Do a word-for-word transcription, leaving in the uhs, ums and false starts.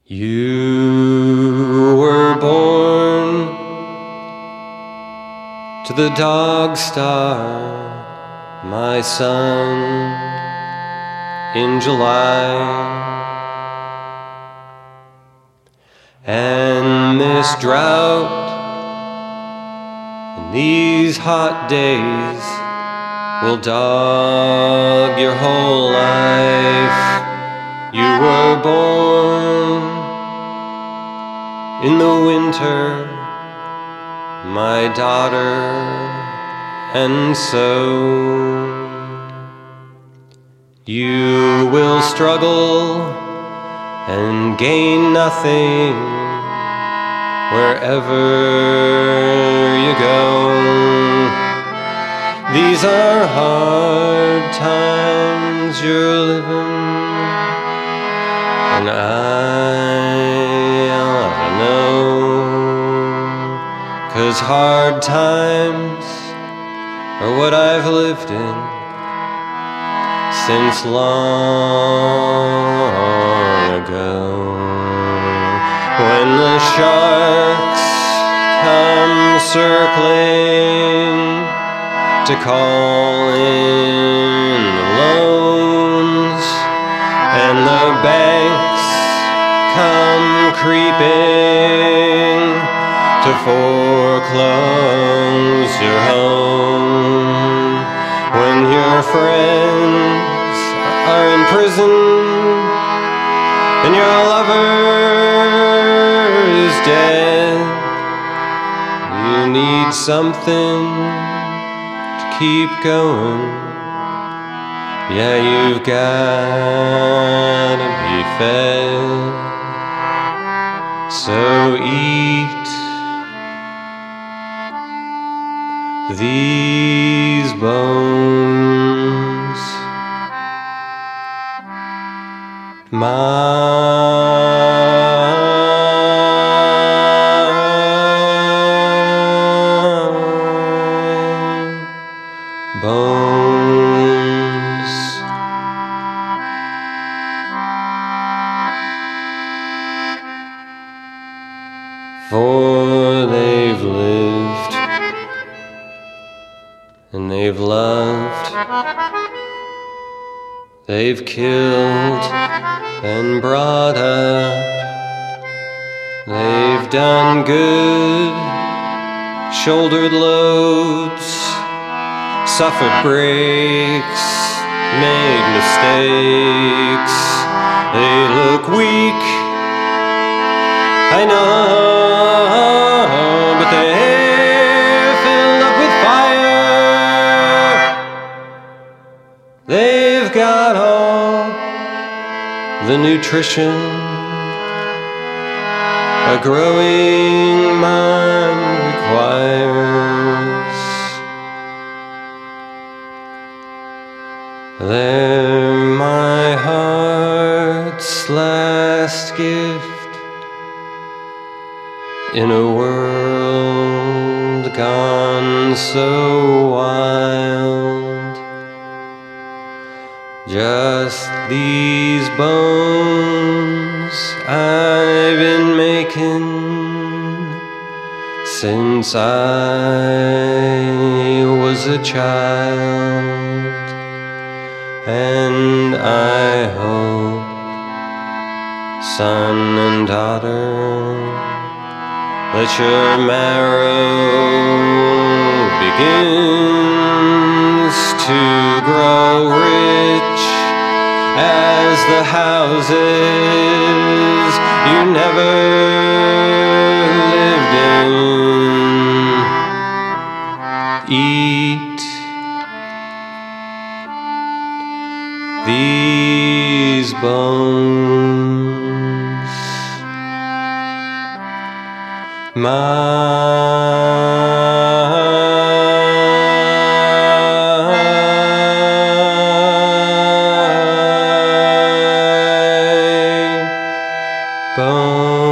You were born to the dog star, my son, in July. And this drought and these hot days will dog your whole life. You were born in the winter, my daughter, and so you will struggle and gain nothing wherever you go. These are hard times you're living, and I ought to know, 'cause hard times are what I've lived in since long ago. When the sharks come circling to call in the loans, and the banks come creeping to foreclose your home, when your friends are in prison and your lover is dead, you need something to keep going. Yeah, you've gotta be fed, so eat these bones, my bones. For they've lived and they've loved, they've killed and brought up, they've done good, shouldered loads, suffered breaks, made mistakes. They look weak, I know, but they're filled up with fire. They've got all the nutrition a growing mind requires. They're my heart's last gift in a world gone so wild. Just these bones I've been making since I was a child, and I hope, son and daughter, that your marrow begins to grow rich as the houses you never lived in. Eat these bones, my bones.